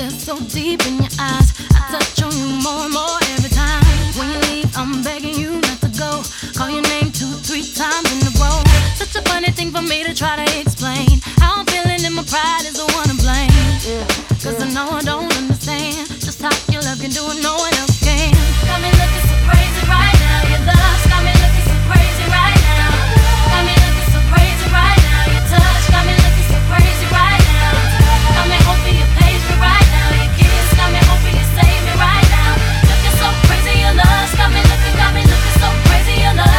that's so deep in your eyes. I touch on you more and more every time. When you leave, I'm begging you not to go. Call your name 2-3 times in a row. Such a funny thing for me to try to explain. How I'm feeling and my pride is the one to blame. Cause I know I don't understand just how your love can do it, no one else can. Got me looking so crazy right now. Your love's got me looking so crazy right now. Got me looking so crazy right now. Your touch got me looking so crazy right now. Got me hoping you page me right now. Your kiss got me hoping you save me right now. Looking so crazy, your love's got me looking so crazy, your love.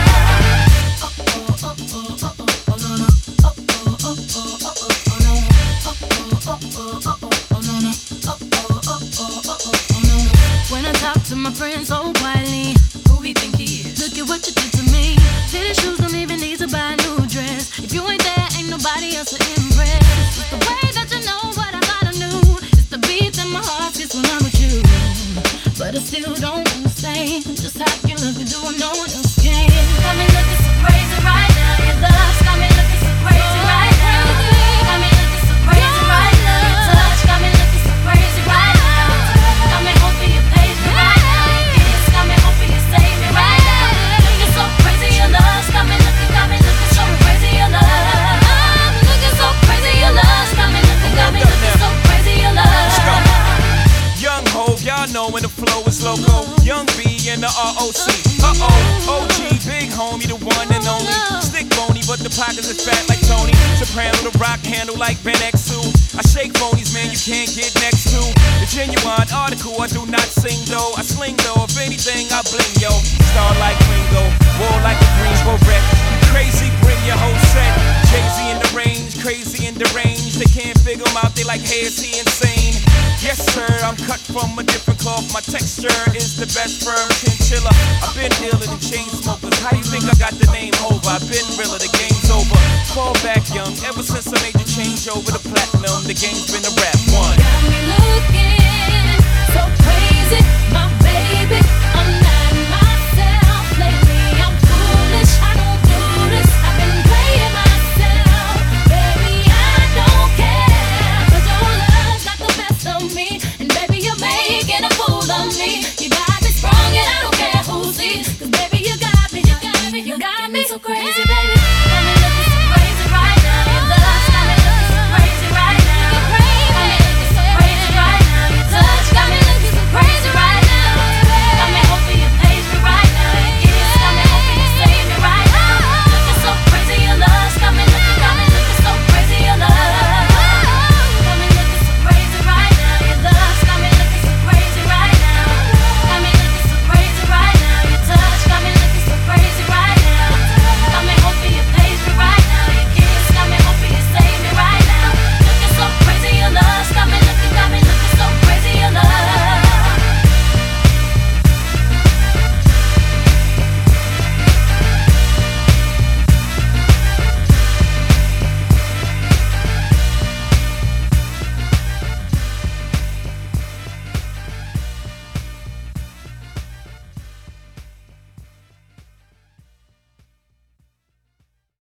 When I talk to my friends so quietly, who he think he is? Look at what you did to me. Fitted shoes don't even need to buy a new dress. If you ain't there, ain't nobody else to impress. It's the way that you know what I thought I knew. It's the beat that my heart gets when I'm with you. But I still don't understand just how you love to do what no one else can. Got me looking so crazy right now. Your love's got me looking so crazy right now. Got me looking so crazy right now. Your touch got me looking so crazy right now. Got me hoping you page me right now. Your kiss got me hoping you save me right now. Looking so crazy, your love's got me looking so crazy, your love. Looking so crazy, your love's got me looking so crazy, your love. Young Hov, y'all know when the flow is loco. Young B and the ROC. OG, big homie, the one and only. Stick bony, but the pockets are fat like Tony. Soprano, the rock handle like Ben X2. I shake phonies, man, you can't get next to. The genuine article, I do not sing though. I sling though, if anything, I bling yo. Star like Ringo, war like a Greensboro wreck. Crazy, bring your whole set. Jay-Z in the range, crazy in the range. They can't figure him out, they like, hey, is he insane? Yes, sir, I'm cut from a different cloth. My texture is the best firm chinchilla. I've been dealing in chain smokers. How you think I got the name over? I've been realer, the game's over. Fall back young, ever since I made the change over to platinum, the game's been a rap one.